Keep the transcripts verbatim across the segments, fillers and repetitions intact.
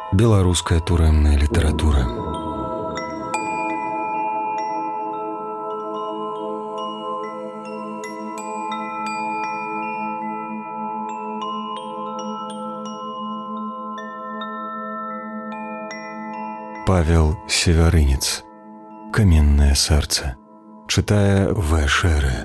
Беларуская турэмная літаратура. Павел Севярынец. Каменное сердце. Читая В. Шеры.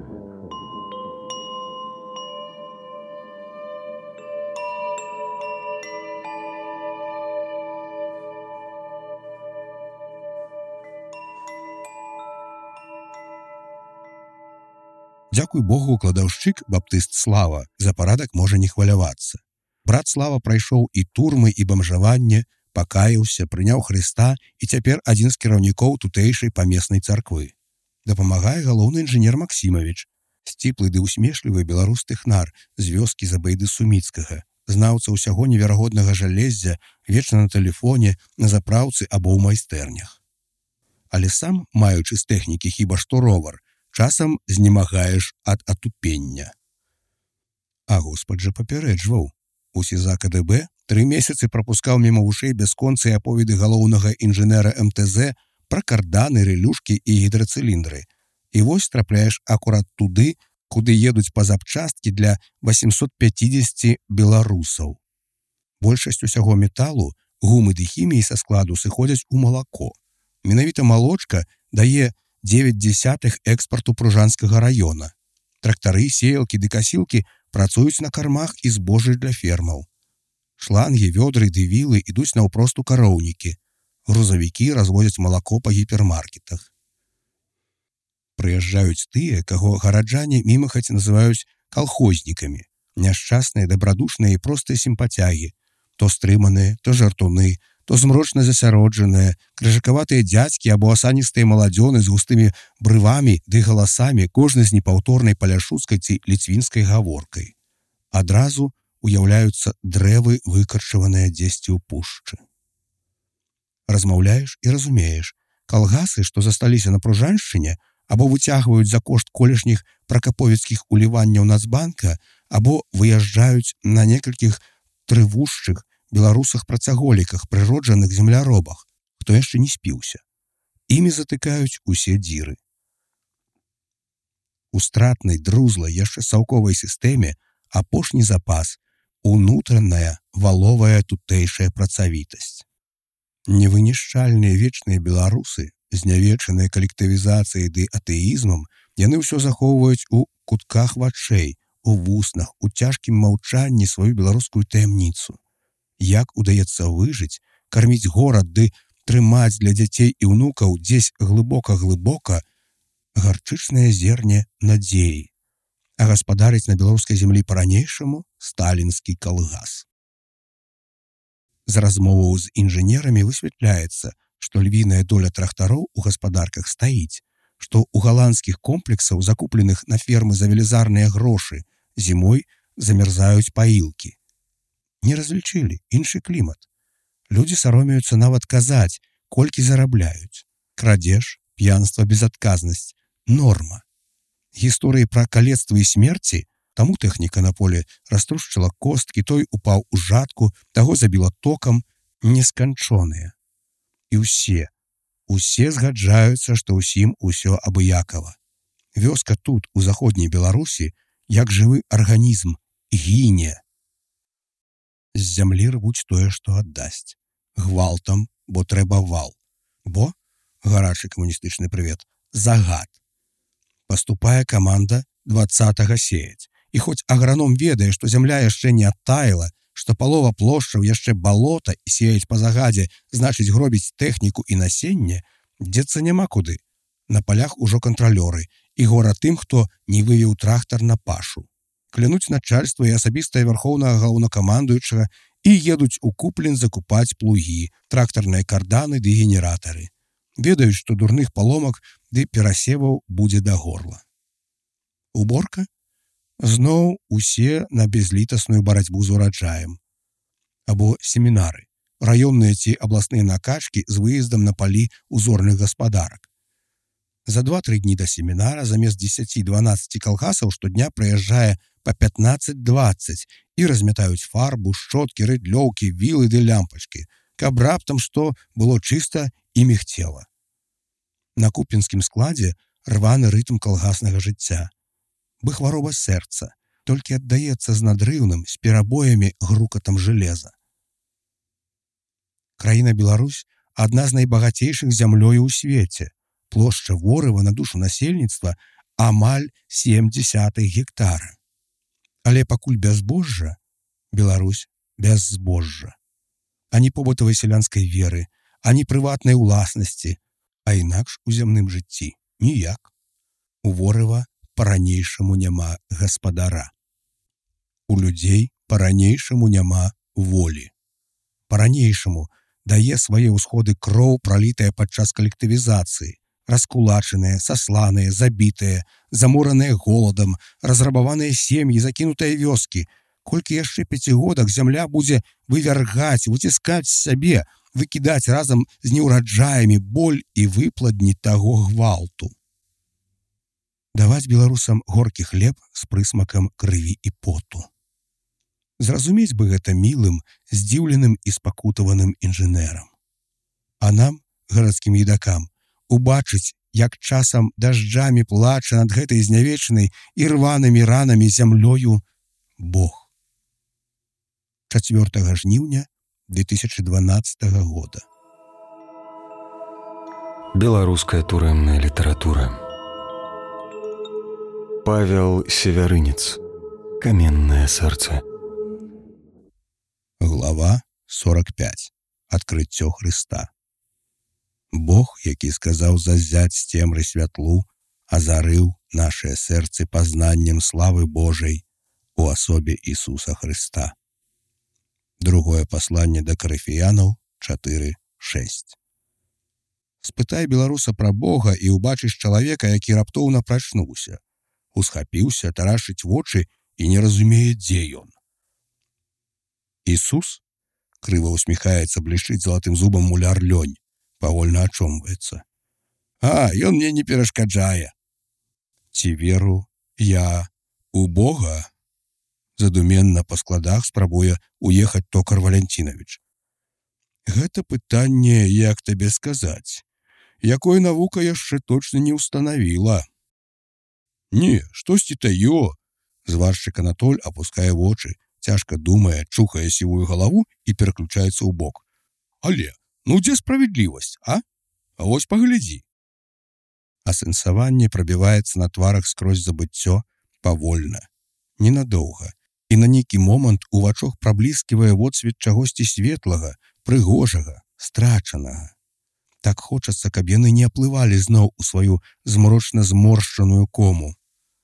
Дзякуй Богу, кладаўшчык баптыст Слава за парадак можа не хвалявацца. Брат Слава прайшоў і турмы, і бамжаванне, пакаяўся, прыняў Хрыста і цяпер адзін з кіраўнікоў тутэйшай памеснай царквы. Дапамагае галоўны інжынер Максімавіч, сціплы ды усмешлівы беларус тэхнар з вёскі Забайды Суміцкага, знаўца ўсяго неверагоднага жалеззя, вечна на тэлефоне, на запраўцы або ў майстэрнях. Але сам, маючы з тэхнікі хіба што ровар, часам знемагаеш ад атупення. А Господ жа папярэджваў. У СІЗА КДБ тры месяцы прапускаў міма вушэй бясконцыя аповеды галоўнага інжынера эм тэ зэ пра карданы, рэлюшкі і гідрацыліндры. І вось трапляеш акурат туды, куды едуць па запчасткі для васьмісот пяцідзесяці беларусаў. Большасць усяго металу, гумы ды хіміі са складу сыходзяць у малако. Менавіта малочка дае дзевяць дзясятых экспарту Пружанскага раёна. Трактары, сеялкі ды касілкі працуюць на кармах і збожжы для фермаў. Шлангі, вёдры ды вілы ідуць наўпрост у кароўнікі. Грузавікі развозяць малако па гіпермаркетах. Прыязджаюць тыя, каго гараджане мімахаць называюць калхознікамі. Няшчасныя, дабрадушныя і простыя сімпатягі. То стрыманыя, то жартуны, то змрочна засяроджаныя, крыжакаватыя дзядзькі або асаністыя маладзёны з густымі брывамі ды галасамі, кожны з непаўторнай паляшуцкай ці ліцвінскай гаворкай. Адразу уяўляюцца дрэвы, выкарчаваныя дзесьці ў пушчы. Размаўляеш і разумееш, калгасы, што засталіся на Пружаншчыне, або выцягваюць за кошт колішніх пракаповіцкіх уліванняў Нацбанка, або выязджаюць на некалькіх трывушчых беларусах-працаголіках, прыроджаных земляробах, хто яшчэ не спіўся. Імі затыкаюць усе дзіры. У стратнай, друзлай, яшчэ саўковай сістэме апошні запас — унутраная, валовая тутэйшая працавітасць. Невынішчальныя вечныя беларусы, знявечаныя калектывізацыяй ды атэізмам, яны ўсё захоўваюць у кутках вачэй, у вуснах, у цяжкім маўчанні сваю беларускую таямніцу. Як удаецца выжыць, карміць горад ды трымаць для дзяцей і ўнукаў дзесь глыбока-глыбока гарчычнае зерне надзеі, а гаспадарыць на беларускай зямлі па-ранейшаму сталінскі калгас. З размоваў з інжынерамі высвятляецца, што львіная доля трактароў у гаспадарках стаіць, што ў галандскіх комплексаў, закупленых на фермы за велізарныя грошы, зімой замярзаюць паілкі. Не разлічылі, іншы клімат. Людзі саромеюцца нават казаць, колькі зарабляюць. Крадзеж, п'янства, безадказнасць — норма. Гісторыі пра калецтва і смерці, таму тэхніка на поле раструшчыла косткі, той упаў у жатку, таго забіла токам, несканчоныя. І ўсе, усе згаджаюцца, што ўсім усё абыякава. Вёска тут, у заходняй Беларусі, як жывы арганізм, гіне. З зямлі рвуць тое, што аддасць. Гвалтам, бо трэба вал. Бо, гарачы камуністычны прывет, загад. Паступае каманда дваццатага сеяць. І хоць аграном ведае, што зямля яшчэ не адтаяла, што палова плошчаў яшчэ балота і сеяць па загадзе, значыць гробіць тэхніку і насенне, дзецца няма куды. На палях ужо кантралёры, і гора тым, хто не вывеў трактар на пашу. Клянуць начальства і асабістае вярхоўнага галоўнакамандуючага і едуць у Куплін закупаць плугі, трактарныя карданы ды генератары. Ведаюць, што дурных паломак ды перасеваў будзе да горла. Уборка? Зноў усе на безлітасную барацьбу з ураджаем. Або семінары, раённыя ці абласныя накачкі з выездам на палі узорных гаспадарак. За два-тры дні да семінара замест дзесяці-дванаццаці калгасаў штодня прыязджае па пятнаццаць-дваццаць і размятаюць фарбу, шчоткі, рыдлёўкі, вілы ды лямпачкі, каб раптам што было чыста і мігцела. На купінскім складзе рваны рытм калгаснага жыцця, бы хвароба сэрца, толькі аддаецца з надрыўным, з перабоямі грукатам жалеза. Краіна Беларусь адна з найбагацейшых зямлёю ў свеце. Плошча ворыва на душу насельніцтва амаль сем дзесятых гектара. Але пакуль без збожжа, Беларусь без збожжа. Ані побытавай сялянскай веры, ані прыватнай уласнасці, а інакш у зямным жыцці ніяк. У ворыва па-ранейшаму няма гаспадара. У людзей па-ранейшаму няма волі. Па-ранейшаму дае свае ўсходы кроў, пралітая падчас калектывізацыі, раскулачаныя, сасланыя, забітыя, замораныя голадам, разрабаваныя сем'і, закінутыя вёскі. Колькі яшчэ пяцігодак зямля будзе вывяргаць, выціскаць сабе, выкідаць разам з неўраджаямі боль і выпладні таго гвалту. Даваць беларусам горкі хлеб з прысмакам крыві і поту. Зразумець бы гэта мілым, здзіўленым і спакутаваным інжынерам. А нам, гарадскім едакам, убачыць, як часам дажджамі плача над гэтай знявечанай і рванымі ранамі зямлёю Бог. чацвёртага жніўня две тысячы дванаццатага года. Беларуская турэмная літаратура. Павел Севярынец. Каменнае сэрца. Глава сорок пять. Адкрыццё Хрыста. Бог, які сказаў зазяць з цемры святлу, азарыў нашыя сэрцы пазнаннем славы Божай у асобе Ісуса Хрыста. Другое пасланне да Карыфіянаў чатыры шэсць. Спытай беларуса пра Бога і ўбачыш чалавека, які раптоўна прачнуўся, усхапіўся, тарашыць вочы і не разумее, дзе ён. Ісус, крыва усміхаецца, блішчыць залатым зубам муляр Лёнь, павольна ачомваецца. А, ён мне не перашкаджае. Ці веру я у Бога? Задуменна па складах спрабуе уехаць токар Валянцінавіч. Гэта пытанне, як табе сказаць, якой навука яшчэ точна не ўстанавіла. Не, штосьці таё. Зваршчык Анатоль апускае вочы, цяжка думае, чухае сівую галаву і пераключаецца ў бок. Але, ну дзе справядлівасць, а? А вось паглядзі. Асэнсаванне прабіваецца на тварах скрозь забыццё павольна, ненадоўга, і на нейкі момант у вачах праблісківае водсвет чагосьці светлага, прыгожага, страчанага. Так хочацца, каб яны не аплывалі зноў у сваю змрочна зморшчаную кому.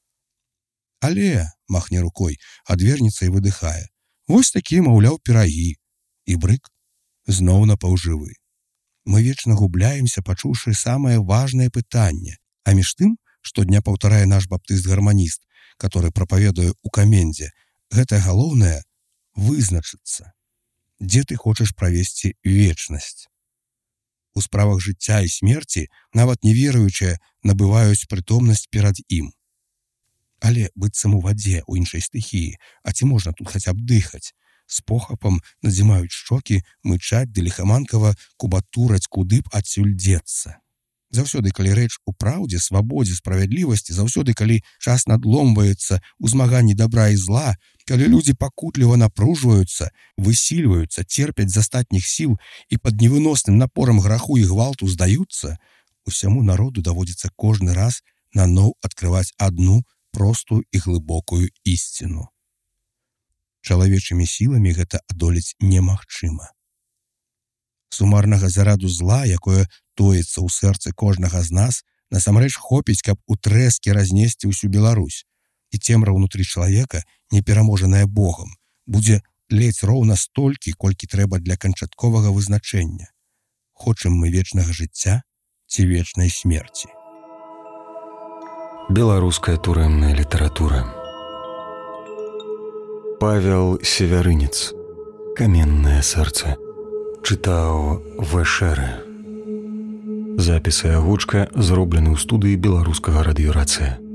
Але, махне рукой, адвернецца і выдыхае. Вось такія, маўляў, пірагі. І брык зноў напаўжывы. Мы вечна губляемся, пачуўшы самае важнае пытанне. А між тым, штодня паўтарае наш баптыст-гарманіст, который прапаведуе ў камендзе, гэта галоўнае вызначыцца, дзе ты хочаш правесці вечнасць. У справах жыцця і смерці нават неверуючыя набываюць прытомнасць перад ім. Але быццам у вадзе, у іншай стыхіі, а ці можна тут хаця б дыхаць, з похапам надзімаюць шчокі, мычаць ды ліхаманкава кубатураць, куды б адсюль дзецца. Заўсёды, калі рэч у праўдзе, свабодзе, справядлівасці, заўсёды, калі час надломваецца ў змаганні добра і зла, калі людзі пакутліва напружваюцца, высільваюцца, церпяць з астатніх сіл і пад невыносным напорам граху і гвалту здаюцца, усяму народу даводзіцца кожны раз наноў адкрываць адну простую і глыбокую ісціну. Чалавечымі сіламі гэта адолець немагчыма. Сумарнага зараду зла, якое тоіцца ў сэрцы кожнага з нас, насамрэч хопіць, каб у трэскі разнесці ўсю Беларусь. І цемра ўнутры чалавека, непераможаная Богам, будзе ледзь роўна столькі, колькі трэба для канчатковага вызначэння. Хочам мы вечнага жыцця ці вечнай смерці. Беларуская турэмная літаратура. Павел Севярынец. Каменнае сэрца. Чытаў Вэшэрэ. Запіс і агучка зроблены ў студыі беларускага радыёрацыя.